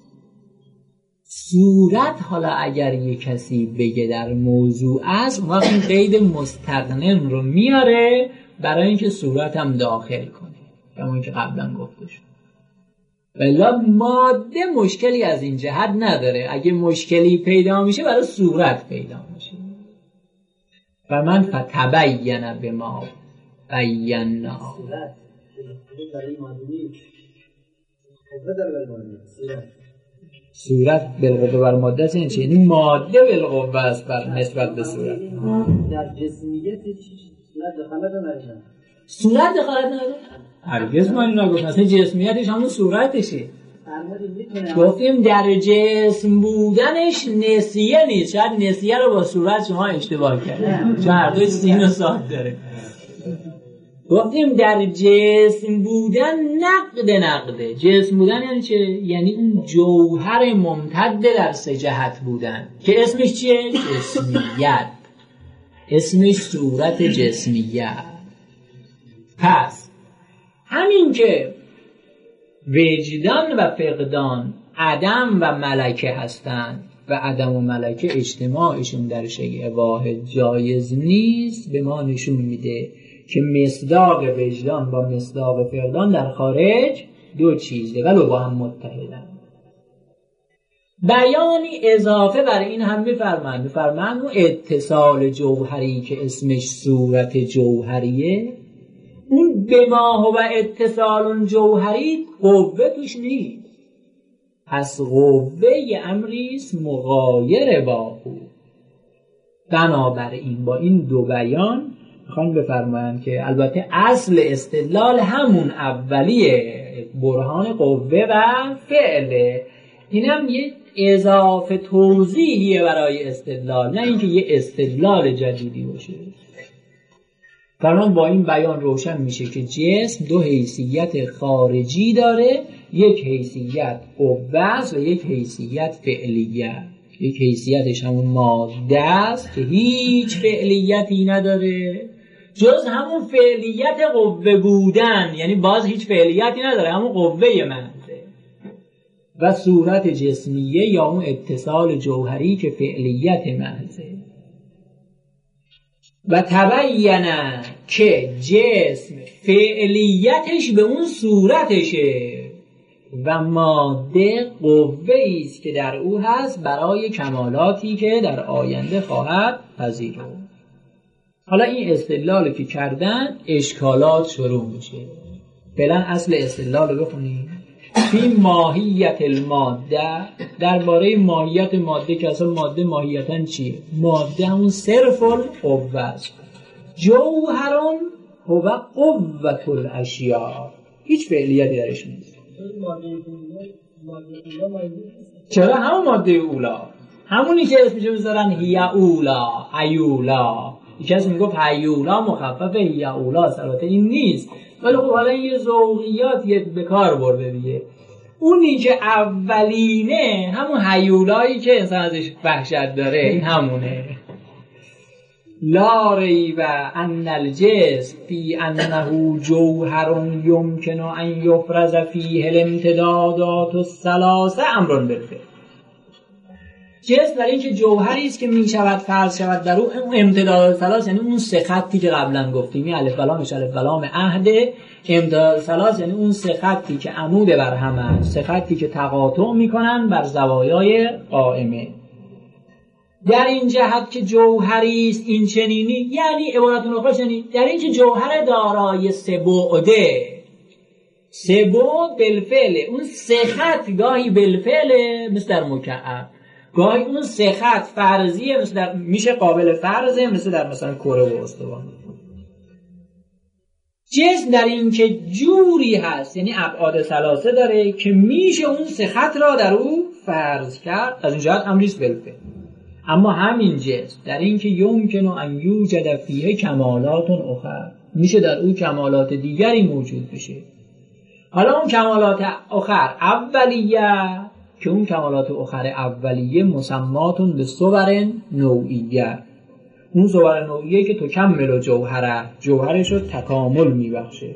Speaker 1: صورت حالا اگر یک کسی بگه در موضوع است، وقت این قید مستقنن رو میاره برای اینکه صورت هم داخل کنه، همون که قبلا گفته شد. ولی ماده مشکلی از این جهت نداره. اگه مشکلی پیدا میشه برای صورت پیدا میشه. و من فتبین به ما بینا.
Speaker 2: قوه در بالماده صورت
Speaker 1: صورت بالقوه بر ماده است، یعنی ماده بالقوه است بر نسبت به صورت.
Speaker 2: در جسمیت صورت دخالت نداره.
Speaker 1: صورت دخالت نداره؟ هرگز ما اینو نگفتیم، اصلا جسمیتش همون صورتشه. گفتیم در جسم بودنش نسیه نیست. شاید نسیه رو با صورت شما اشتباه کردید، چون هر دوی سین و صاد داره. گفتیم در جسم بودن نقد نقده. جسم بودن یعنی چه؟ یعنی اون جوهر ممتد در سه جهت بودن که اسمش چیه؟ جسمیت. اسمش صورت جسمیت. پس همین که وجدان و فقدان عدم و ملکه هستند و عدم و ملکه اجتماعشون در شیء واحد جایز نیست، به ما نشون میده که مصداق وجدان با مصداق فقدان در خارج دو چیزه ولو با هم متحدن. بیانی اضافه بر این هم میفرمند میفرمند اون اتصال جوهری که اسمش صورت جوهریه، اون به ما هو اتصال جوهری قوه توش نیست. پس قوه یه امریست مغایر با او. بنابراین با این دو بیان میخوان بفرمایند که البته اصل استدلال همون اولیه، برهان قوه و فعله، این هم یه اضافه توضیحیه برای استدلال، نه اینکه یه استدلال جدیدی باشه. فرمان با این بیان روشن میشه که جسم دو حیثیت خارجی داره، یک حیثیت قوه است و یک حیثیت فعلیت. یک حیثیتش همون ماده است که هیچ فعلیتی نداره جز همون فعلیت قوه بودن، یعنی باز هیچ فعلیتی نداره، همون قوه محضه. و صورت جسمیه یا اون اتصال جوهری که فعلیت محضه. و تبینه که جسم فعلیتش به اون صورتشه و ماده قوه‌ای است که در او هست برای کمالاتی که در آینده خواهد پذیرفت. حالا این استدلالی که کردن اشکالات شروع میشه. فعلا اصل استدلال رو بخونیم. فی ماهیت الماده، درباره ماهیت ماده که اصلا ماده ماهیتاً چیه؟ ماده همون صرف القوه است. جوهرون هو قوة الاشیاء، هیچ فعلیتی درش نیست. چرا همون ماده اولا، همونی که اسمش بذارن هی اولا، هیولا. یکی از میگفت هیولا مخفف هی اولا، البته این نیست، ولی خب حالا یه ذوقیات یه به کار برده دیگه. اونی که اولینه همون هیولایی که انسان ازش وحشت داره، این همونه. لا ریب ان الجسم فی انه جوهر یمکن ان یفرز فیه الامتدادات الثلاثه امر بالفعل. جسم برای اینکه جوهری است که می شود فرض شود در اون امتدادات ثلاث، یعنی اون سه خطی که قبلا گفتیم، این الف لامش الف لام عهد. امتداد ثلاث یعنی اون سه خطی که عمود بر هم است، سه خطی که تقاطع میکنن بر زوایای قائمه. در این جهت که جوهری است این چنینی، یعنی عبارتون رو شنید، در این که جوهر دارای سه بعده، سه بعد بالفعل، اون سه خط گاهی بالفعل مثل در مکعب، گاهی اون سه خط فرضیه مثل در میشه قابل فرضه مثل در مثلا کره و استوانه. جسم در این که جوری هست، یعنی ابعاد ثلاثه داره که میشه اون سه خط را در او فرض کرد، از این جهت امریست بالفعل. اما همین جسم در این که یمکن ان یوجد فیه کمالات اخر، میشه در او کمالات دیگری موجود بشه. حالا اون کمالات اخر اولیه، که اون کمالات اخر اولیه مسماتون به صور نوعیه، اون صور نوعیه که تو کمل و جوهره، جوهرش رو تکامل میبخشه.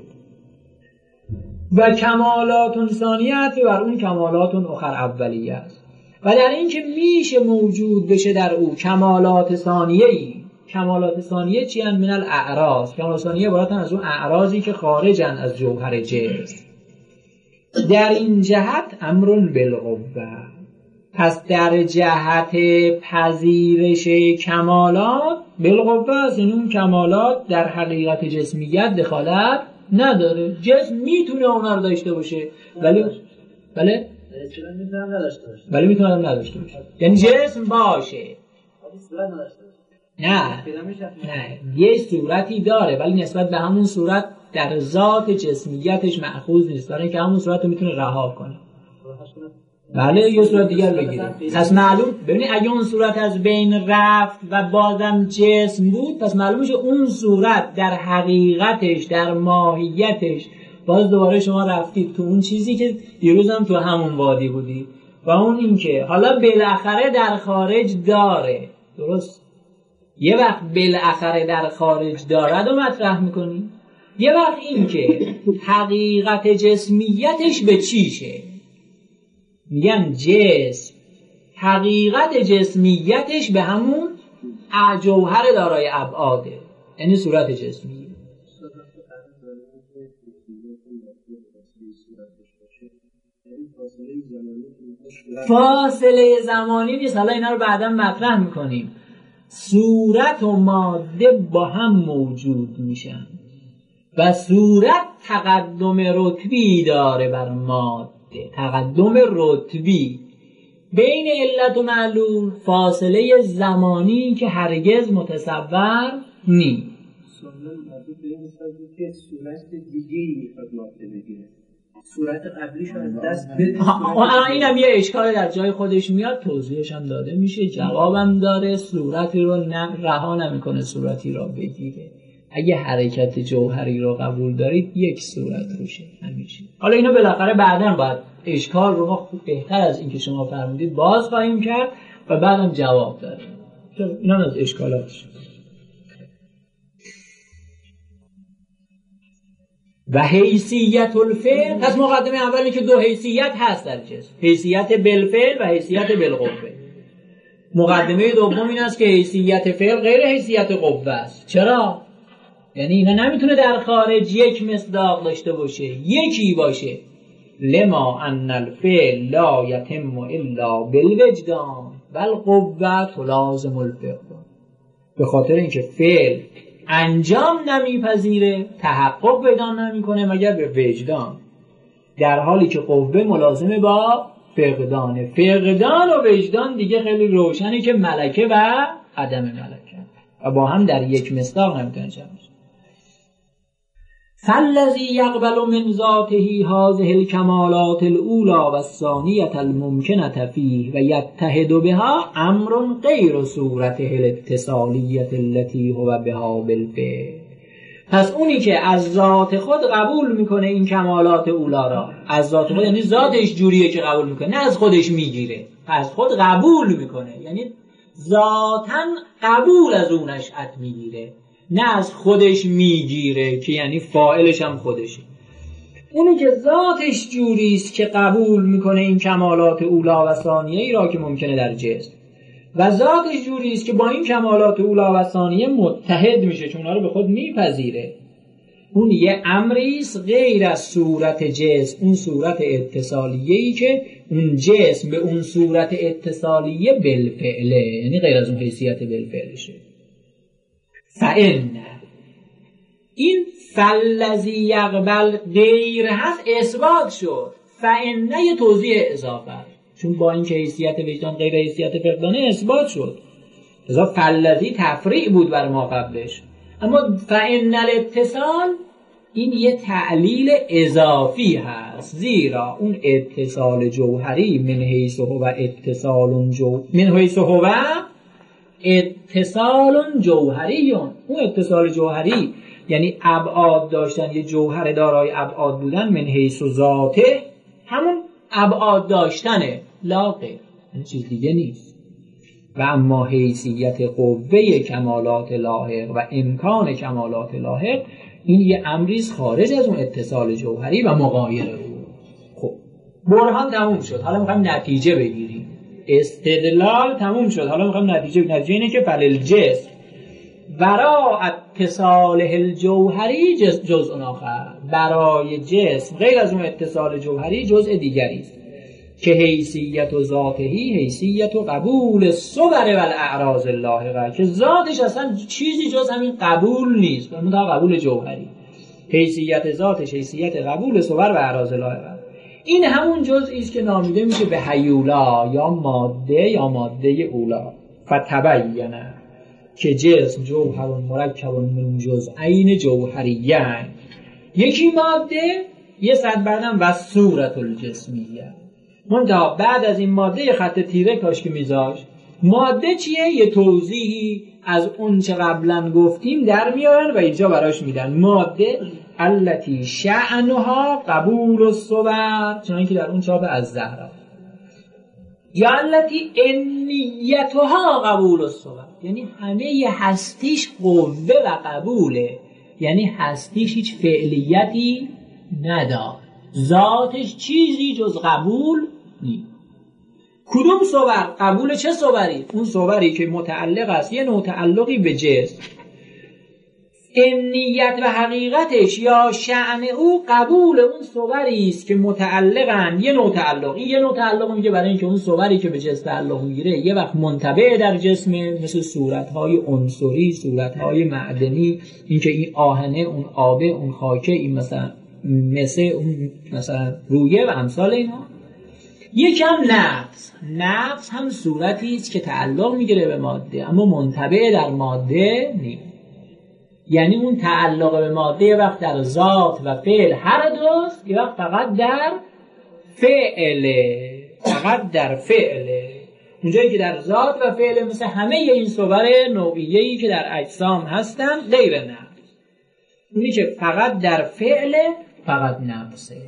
Speaker 1: و کمالات ثانیه بر اون کمالات اخر اولیه است. و در این که میشه موجود بشه در او کمالات ثانیه‌ای. کمالات ثانیه چی هستند؟ من الاعراض. کمالات ثانیه عبارتن از اون اعراضی که خارجن از جوهر جسم. در این جهت امر بالقوه. پس در جهت پذیرش کمالات بالقوه است، یعنی اون کمالات در حقیقت جسمیت دخالت نداره. جسم میتونه اونا رو داشته باشه، ولی بله
Speaker 2: اصلا میتونم نداشته باشه.
Speaker 1: بله میتونم نداشته باشه، یعنی جسم باشه
Speaker 2: ولی صورت نداشته باشه.
Speaker 1: نه نه یه صورتی داره ولی نسبت به همون صورت در ذات جسمیتش مأخوذ نیست، برای اینکه همون صورت رو میتونه رها کنه. بله یه صورت دیگر بگیره. پس معلوم ببینید اگه اون صورت از بین رفت و بازم جسم بود، پس معلوم میشه اون صورت در حقیقتش در ماهیتش باز دوباره شما رفتید تو اون چیزی که دیروز هم تو همون وادی بودی و اون این که حالا بالاخره در خارج داره. درست؟ یه وقت بالاخره در خارج دارد و مطرح میکنی، یه وقت این که حقیقت جسمیتش به چیشه. میگن جسم حقیقت جسمیتش به همون جوهر دارای ابعاده، یعنی صورت جسمی. فاصله زمانی نیست، حالا اینا رو بعدا مطرح میکنیم. صورت و ماده با هم موجود میشن و صورت تقدم رتبی داره بر ماده، تقدم رتبی بین علت و معلول، فاصله زمانی که هرگز متصور نیست.
Speaker 2: سوال مربوط به این مسئله که صورت دیگه‌ای میخواد ماده بگیره، صورت قبلیش رو از دست بده.
Speaker 1: اینم یه اشکال در جای خودش میاد، توضیحش هم داده میشه، جوابم داره. صورتی رو رها نمیکنه صورتی را بگیره. اگه حرکت جوهری رو قبول دارید یک صورت روشه همیشه. حالا اینو بالاخره بعداً باید اشکال رو ما خوب بهتر از این که شما فرمودید باز خواهیم کرد و بعدم جواب داره. اینا از اشکالاتش. و حیثیت الفعل، پس مقدمه اولی که دو حیثیت هست در جسم، حیثیت بالفعل و حیثیت بالقوه. مقدمه دوم این است که حیثیت فعل غیر حیثیت قوه است. چرا؟ یعنی اینا نمیتونه در خارج یک مصداق داشته باشه، یکی باشه. لما ان الفعل لا یتم الا بالوجدان بل قوه لازم الفقدان. به خاطر اینکه فعل انجام نمیپذیره، تحقق پیدا نمیکنه مگر به وجدان، در حالی که قوه ملازمه با فقدانه. فقدان و وجدان دیگه خیلی روشنه که ملکه و عدم ملکه و با هم در یک مصداق نمیتونه جمع بشه. فالذی یقبل من ذاته هذه الکمالات الاولى و الثانیة الممکنة فیه و یتحد بها امر غیر صورته الاتصالیة التي هو بها بالفعل. پس اونی که از ذات خود قبول میکنه این کمالات اولا را، از ذات خود یعنی ذاتش جوریه که قبول میکنه، نه از خودش میگیره، از خود قبول میکنه، یعنی ذاتاً قبول از اون نشأت میگیره، نه از خودش میگیره که یعنی فاعلش هم خودشه. اونی که ذاتش جوریست که قبول میکنه این کمالات اولا و ثانیه ای را که ممکنه در جسم، و ذاتش جوریست که با این کمالات اولا و ثانیه متحد میشه چون اونها رو به خود میپذیره. اون یه امریست غیر از صورت جسم، اون صورت اتصالیه‌ای که اون جسم به اون صورت اتصالیه بالفعله، یعنی غیر از اون حیثیت بالفعلشه. فإن این فالذی یقبل غیر هست اثبات شد، فإن یه توضیح اضافه، چون با این که حیثیت وجدان غیر حیثیت فقدانه اثبات شد، لذا فالذی تفریع بود بر ما قبلش. اما فإن الاتصال این یه تعلیل اضافی هست، زیرا اون اتصال جوهری من حیث هو اتصال جو من حیث هو اتصال جوهری، اون اتصال جوهری یعنی ابعاد داشتن، یه جوهر دارای ابعاد بودن، من حیث ذاته همون ابعاد داشتنه، لا غیر، این چیز دیگه نیست. و اما حیثیت قوه کمالات لاحق و امکان کمالات لاحق این یه امریز خارج از اون اتصال جوهری و مغایر او. خب برهان تموم شد، حالا میخوایم نتیجه بگیریم. استدلال تموم شد، حالا میخوایم نتیجه بگیریم. نتیجه اینه که فللجسم برای اتصال الجوهری جزء آخر، برای جسم غیر از اون اتصال جوهری جزء دیگری است که حیثیت و ذاتهی حیثیت و قبول صور و الاعراض اللاحقه، که ذاتش اصلا چیزی جز همین قبول نیست، منتها قبول جوهری. حیثیت ذاتش حیثیت قبول صور و اعراض اللاحقه. این همون جزئی است که نامیده میشه به هیولا یا ماده یا ماده اولا. فتبینه که جسم جوهر مرکب من جزئین جوهریین، یکی ماده یه صد بعدم و صورت الجسمیه. منتها بعد از این ماده خط تیره کاش که میذاش ماده چیه؟ یه توضیحی از اون چه قبلا گفتیم در میارن و اینجا براش میدن. ماده التي شأنها قبول الصور، چنانکه در اون چاپ از زهرا، یا التي انیتها قبول الصور، یعنی همه هستیش قوه و قبوله، یعنی هستیش هیچ فعلیتی نداره، ذاتش چیزی جز قبول نیست. کدوم صور؟ قبول چه صوری؟ اون صوری که متعلق است یه نوع تعلقی به جسم. امنیت و حقیقتش یا شأن او قبول اون صوری است که متعلقن یه نوع تعلق. این یه نوع تعلق میگه برای اینکه اون صوری که به جسم تعلق میگیره یه وقت منطبع در جسمه، مثل صورت‌های عنصری، صورت‌های معدنی، اینکه این آهنه، اون آبه، اون خاکه، این مثلا مثل اون مثلا رویه و امثال اینا. یکم نفس، نفس هم صورتی است که تعلق میگیره به ماده اما منطبع در ماده نیست. یعنی اون تعلق به ماده یه وقت در ذات و فعل هر دوست، یه وقت فقط در فعله، فقط در فعله. اونجایی که در ذات و فعله مثل همه این صور نوعیه‌ای که در اجسام هستن غیر نفس. اونی که فقط در فعله فقط نفسه.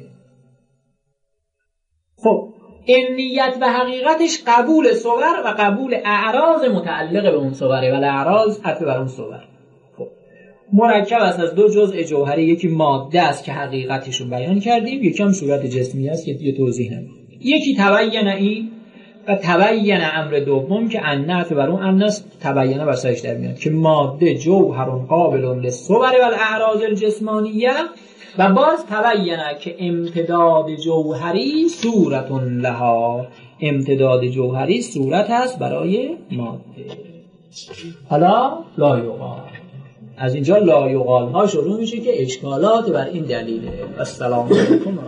Speaker 1: خب امنیت و حقیقتش قبول صور و قبول اعراض متعلق به اون صوره و الاعراض عطف بر اون صور. خب مرکب است از دو جزء جوهری، یکی ماده است که حقیقتش رو بیان کردیم، یکی هم صورت جسمی است که دیگه توضیح نمیدم. یکی تبین این و تبین امر دوم که ان عطف بر اون ان است، تبین بر سرش در میاد که ماده جوهر قابل للصور و الاعراض الجسمانیه، و باز تبینه که امتداد جوهری صورت لها، امتداد جوهری صورت هست برای ماده. حالا لایقال، از اینجا لایقال ها شروع میشه که اشکالات بر این دلیله. السلام علیکم.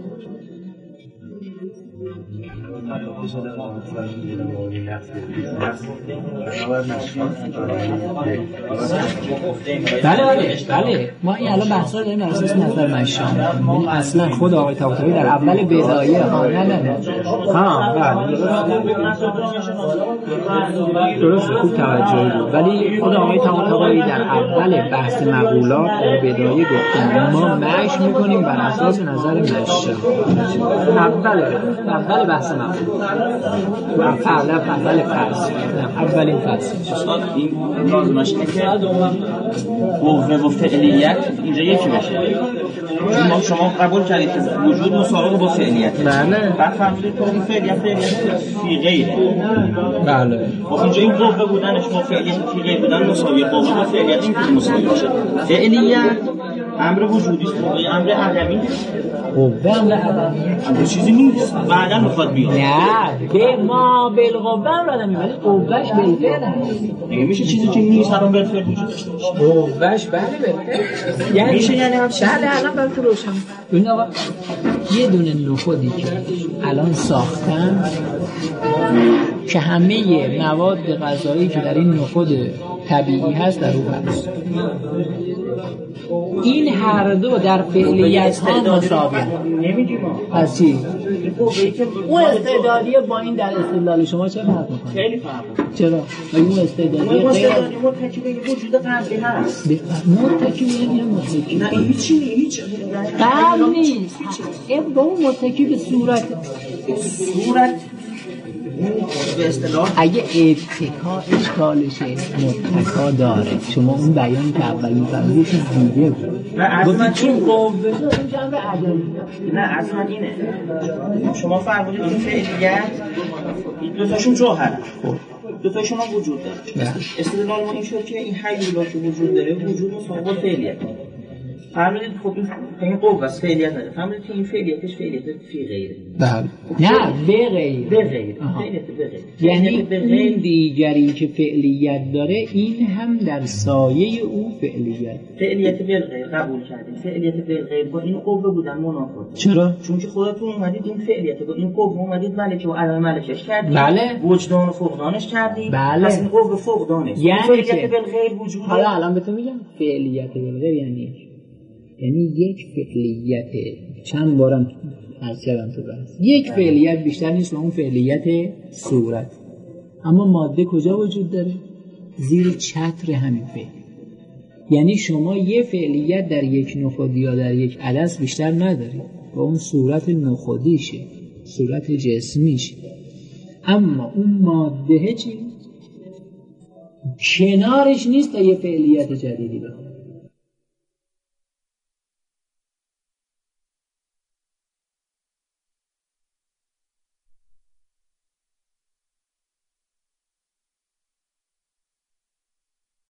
Speaker 1: بله بله بله ما این الان بحثا داریم بر اساس نظر مشام. اصلا خود آقای طباطبایی در اول بدایه ها نه نه ها بله درست خوب توجهی بود، ولی خود آقای طباطبایی در اول بحث مقولات در بدایه گفتن ما مشی میکنیم بر اساس نظر مشام. اول اول بحث مقولات و فعلا اول فصل اولین فصل
Speaker 3: این لازمش اینه که قوه و فعلیت اینجا یکی بشه. ما شما قبول کردید که وجود مساوی با فعلیت.
Speaker 1: بله.
Speaker 3: بعد فهمیدید که این فعلیت فعلیت فی غیره.
Speaker 1: بله.
Speaker 3: خب اینجا این قوه بودنش با فعلیت فی غیر بودن مساوی، قوه با فعلیت این که مساوی باشه. فعلیت امر وجودی است، امر عدمی نیست.
Speaker 1: قوه امر عدمی
Speaker 3: امر چیزی نیست، بعدا میخواد بیاد.
Speaker 1: نه به ما بالقوه امر عدمی، ولی قوهش بالفعل هست.
Speaker 3: دیگه میشه چیزی که نیست الان بالفعل وجود داشته باشه.
Speaker 1: قوهش بله بالفعل یعنی میشه، یعنی هم بله الان براتون روشن. ببین آقا یه دونه نخودی که الان ساختن که همه مواد غذایی که در این نخود طبیعی هست در او هست، این هر دو در فعلیت ها مساوی نمیگیم. پس چی؟ اون استعدادی با این در استدلال شما چه فرق میکنه؟
Speaker 3: خیلی فرق.
Speaker 1: چرا؟ اون استعدادی غیر
Speaker 3: استعدادی متکی به وجود قلبی هست.
Speaker 1: متکی یعنی متکی
Speaker 3: نه این هیچ هیچ
Speaker 1: قلب نیست. این با اون متکی به صورت
Speaker 3: صورت به اصطلاح
Speaker 1: اگه اتکا اشکالشه متکا داره. شما اون بیان که اول می‌فرمایید چیز دیگه بود.
Speaker 3: گفتید
Speaker 1: چون قوه این جنبه عدمی.
Speaker 3: نه اصلا اینه. شما فرمودید این فعلیت دو تاشون جوهره. خب دو تاشون هم وجود داره. استدلال ما این شد که این هیولا که وجود داره وجود مساوی با فعلیت. فهمیدید؟ خب این قوه است، فعلیت نداره. فهمیدید که این فعلیتش فعلیت فی غیره.
Speaker 1: بله. نه به غیر.
Speaker 3: به غیر. فعلیت به غیر.
Speaker 1: یعنی این دیگری که فعلیت داره این هم در سایه او فعلیت.
Speaker 3: فعلیت به غیر قبول کردید. فعلیت به غیر با این قوه بودن منافات.
Speaker 1: چرا؟
Speaker 3: چون که خودتون اومدید این فعلیت با این قوه اومدید ملکه و عدم ملکش کردید.
Speaker 1: بله.
Speaker 3: وجدان و فقدانش کردید.
Speaker 1: بله.
Speaker 3: پس این قوه فقدانش.
Speaker 1: یعنی
Speaker 3: فعلیت به غیر وجوده.
Speaker 1: حالا الان بهتون میگم فعلیت به غیر یعنی یعنی یک فعلیت چند بارم عرض کردم تو بحث یک فعلیت بیشتر نیست و اون فعلیت صورت. اما ماده کجا وجود داره؟ زیر چتر همین فعل. یعنی شما یه فعلیت در یک نخودی یا در یک عدس بیشتر ندارید و اون صورت نخودیشه، صورت جسمیشه. اما اون ماده چی؟ کنارش نیست تا یه فعلیت جدیدی بخواد.